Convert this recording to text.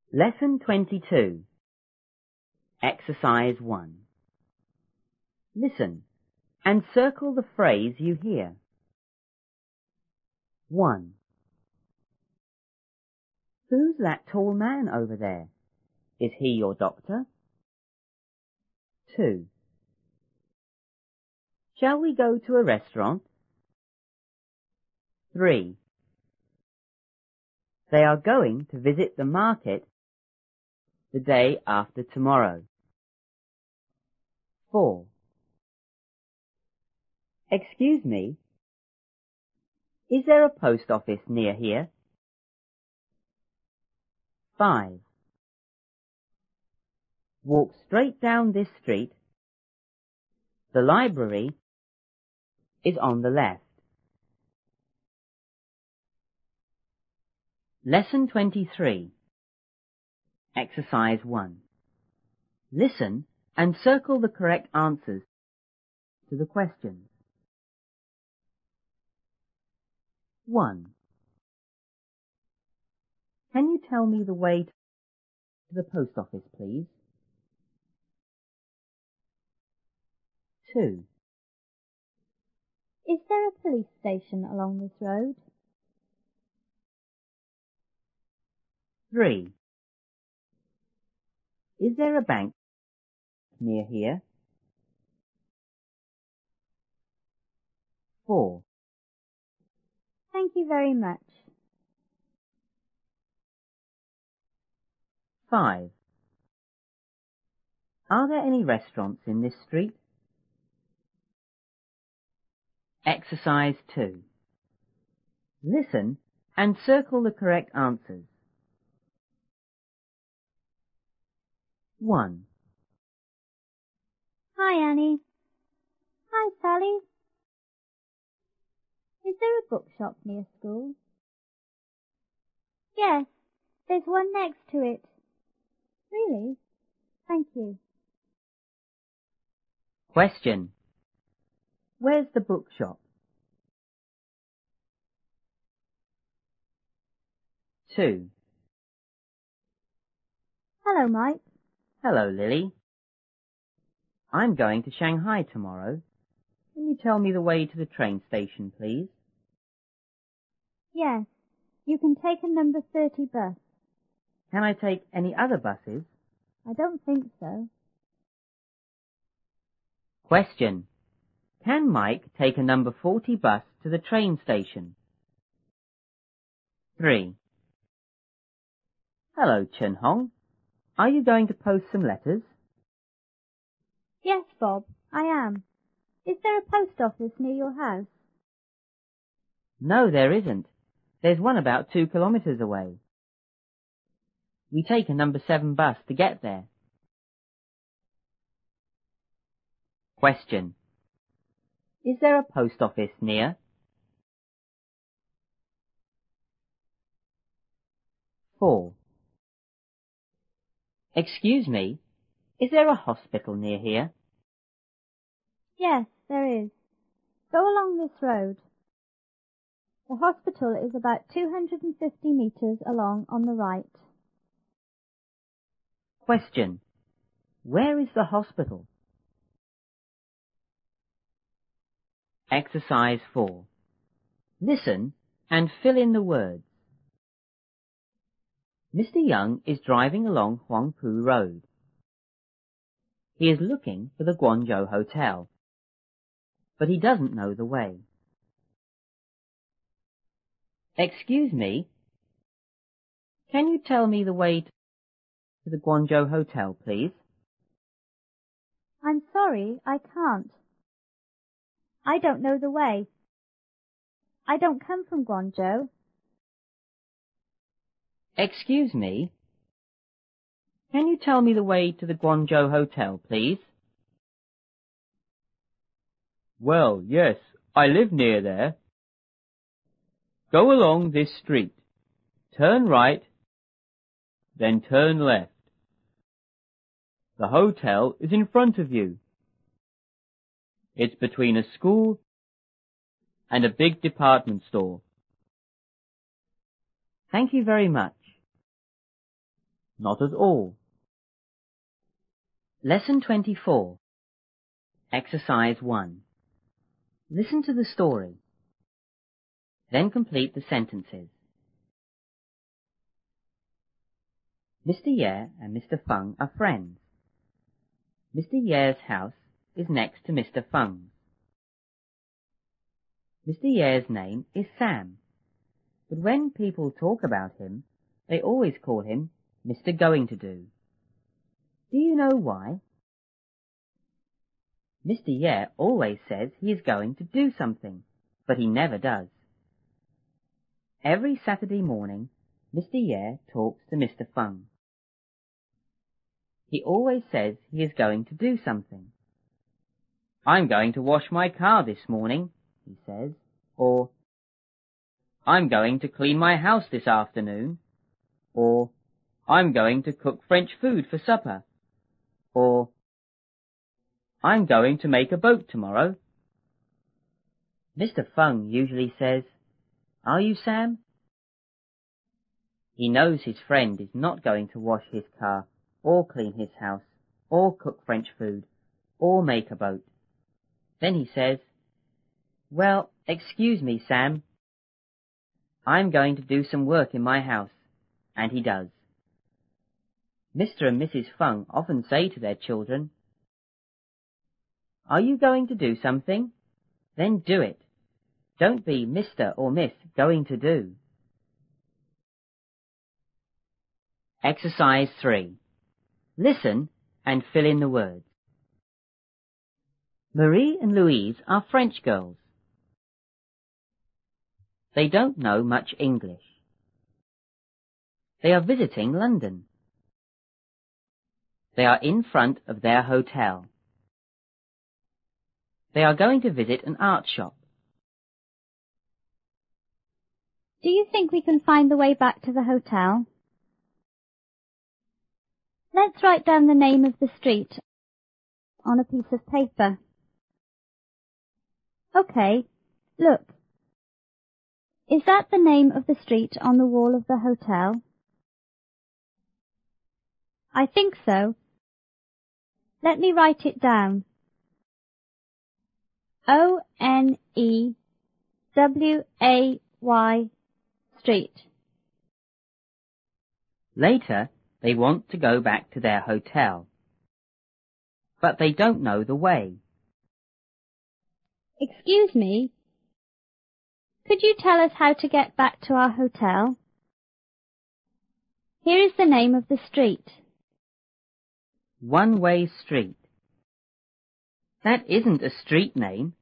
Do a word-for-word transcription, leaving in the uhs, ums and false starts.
Lesson twenty-two. Exercise one. Listen and circle the phrase you hear. one. Who's that tall man over there? Is he your doctor? two. Shall we go to a restaurant? three. They are going to visit the market the day after tomorrow. four. Excuse me, is there a post office near here? five. Walk straight down this street. The library is on the left. Lesson twenty-three. Exercise one. Listen and circle the correct answers to the questions. one. Can you tell me the way to the post office, please? two. Is there a police station along this road? three. Is there a bank near here? four. Thank you very much. five. Are there any restaurants in this street? Exercise two. Listen and circle the correct answers. one. Hi, Annie. Hi, Sally. Is there a bookshop near school? Yes, there's one next to it. Really? Thank you. Question. Where's the bookshop? two. Hello, Mike. Hello, Lily. I'm going to Shanghai tomorrow. Can you tell me the way to the train station, please? Yes, you can take a number thirty bus. Can I take any other buses? I don't think so. Question. Can Mike take a number forty bus to the train station? three. Hello, Chen Hong. Are you going to post some letters? Yes, Bob, I am. Is there a post office near your house? No, there isn't. There's one about two kilometres away. We take a number seven bus to get there. Question. Is there a post office near? four. Excuse me, is there a hospital near here? Yes, there is. Go along this road. The hospital is about two hundred fifty metres along on the right. Question. Where is the hospital? Exercise four. Listen and fill in the words. Mister Young is driving along Huangpu Road. He is looking for the Guangzhou Hotel, but he doesn't know the way. Excuse me, can you tell me the way to the Guangzhou Hotel, please? I'm sorry, I can't. I don't know the way. I don't come from Guangzhou. Excuse me, can you tell me the way to the Guangzhou Hotel, please? Well, yes, I live near there. Go along this street. Turn right, then turn left. The hotel is in front of you. It's between a school and a big department store. Thank you very much. Not at all. Lesson twenty-four. Exercise one. Listen to the story. Then complete the sentences. Mister Yeh and Mister Feng are friends. Mister Yeh's house is next to Mister Feng's. Mister Yeh's name is Sam, but when people talk about him, they always call him Mister Going-to-Do. Do you know why? Mister Yeh always says he is going to do something, but he never does. Every Saturday morning, Mister Yeh talks to Mister Feng. He always says he is going to do something. I'm going to wash my car this morning, he says, or I'm going to clean my house this afternoon, or I'm going to cook French food for supper, or I'm going to make a boat tomorrow. Mister Feng usually says, "Are you, Sam?" He knows his friend is not going to wash his car, or clean his house, or cook French food, or make a boat. Then he says, "Well, excuse me, Sam. I'm going to do some work in my house," and he does. Mister and Missus Feng often say to their children, "Are you going to do something? Then do it. Don't be Mister or Miss going to do." Exercise three. Listen and fill in the words. Marie and Louise are French girls. They don't know much English. They are visiting London. They are in front of their hotel. They are going to visit an art shop. Do you think we can find the way back to the hotel? Let's write down the name of the street on a piece of paper. Okay, look. Is that the name of the street on the wall of the hotel? I think so. Let me write it down. O N E W A Y Street. Later, they want to go back to their hotel, but they don't know the way. Excuse me, could you tell us how to get back to our hotel? Here is the name of the street. One Way Street. That isn't a street name.